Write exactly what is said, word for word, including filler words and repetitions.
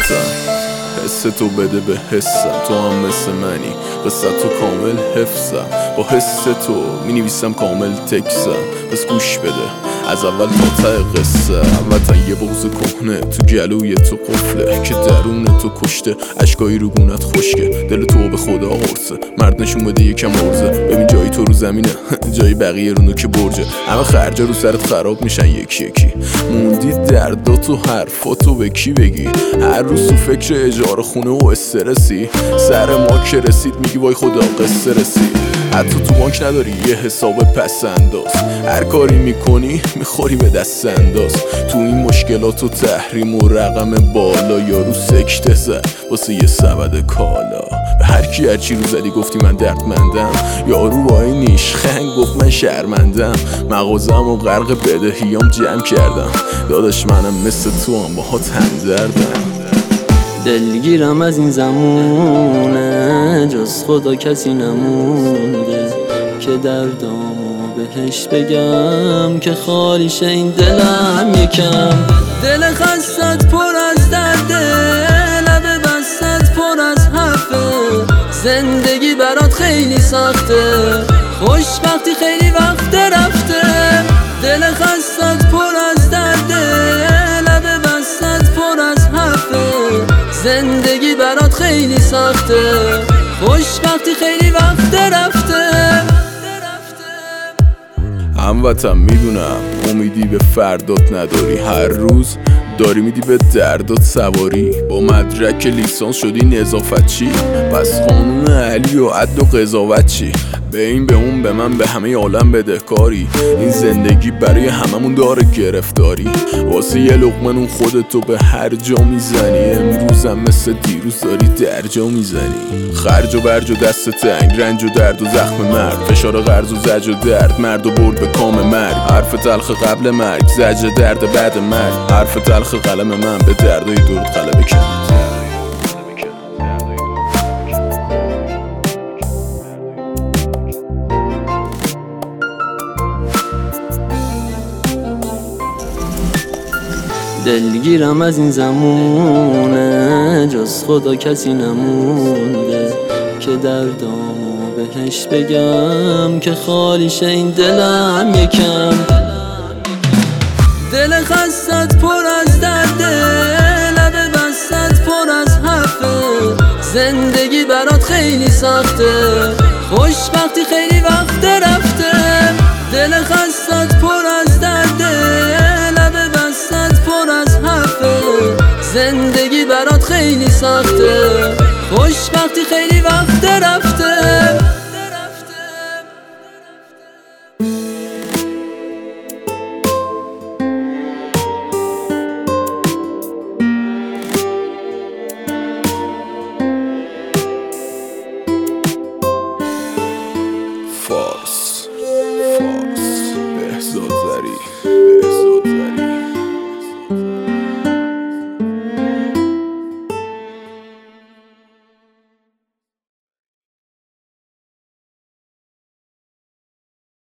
حسم، حس تو بده به حسم. تو هم مثل منی، قصه تو کامل حفظم. با حس تو می نویسم کامل تکسم. پس گوش بده از اول تا ته قصه. هموطن یه بغض کهنه تو گلوی تو قفله که درون تو کشته، اشکایی رو گونت خشکه. دل تو به خدا قرصه، مرد نشون بده یکم ارزه. ببین جایی تو رو زمینه جایی بقیه رو نوک برجه. همه خرجا رو سرت خراب میشن یکی یکی. موندی دردات و حرفاتو به کی بگی؟ هر روز تو فکر اجاره خونه و استرسی. سر ما که رسید میگی وای خدا قصه رسید. حتی تو بانک نداری یه حساب پس انداز. هر کاری میکنی میخوری به دست انداز. تو این مشکلات و تحریم و رقم بالا یارو سکته زد واسه یه سبد کالا. به هر کی هرچی رو زدی گفتی من دردمندم. یارو با این نیشخنگ گفت من شرمندم. مغازم و غرق بدهیام جمع کردم. داداش منم مثل تو هم باهات همدردم. دلگیرم از این زمونه، جز خدا کسی نمونده که دردامو بهش بگم که خالیشه این دلم یکم. دل خستت پر از درده، لب بستت پر از حرفه. زندگی برات خیلی سخته، خوشبختی خیلی وقت رفته. دل خستت پر از درده، لب بستت پر از حرفه. زندگی برات خیلی سخته، خوشبختی خیلی وقت رفته. هموطن میدونم امیدی به فردات نداری. هر روز داری میدی به دردات سواری. با مدرک لیسانس شدی نظافت چی؟ پس قانون علی و عدل و قضاوت چی؟ به این به اون به من به همه عالم بدهکاری. این زندگی برای هممون داره گرفتاری. واسه یه لقمه نون خودتو به هر جا میزنی. امروزم مثل دیروز داری در جا میزنی. خرج و برج و دست تنگ، رنج و درد و زخم مرد. فشار قرض و زج و درد، مرد و برد به کام مرگ. حرف تلخ قبل مرگ، زج درد بعد مرگ. حرف تلخ قلم من به دردای دورت غلبه کرد. دلگیرم از این زمونه، جز خدا کسی نمونده که دردامو بهش بگم که خالیشه این دلم یکم. دل خستت پر از درده، لب بستت پر از حرفه. زندگی برات خیلی سخته، خوشبختی خیلی وقت رفته. دل خستت پر از درده، لب بستت پر از حرفه. زندگی برات خیلی سخته، خوشبختی خیلی وقت رفته. فارس فارس بهزاد زری.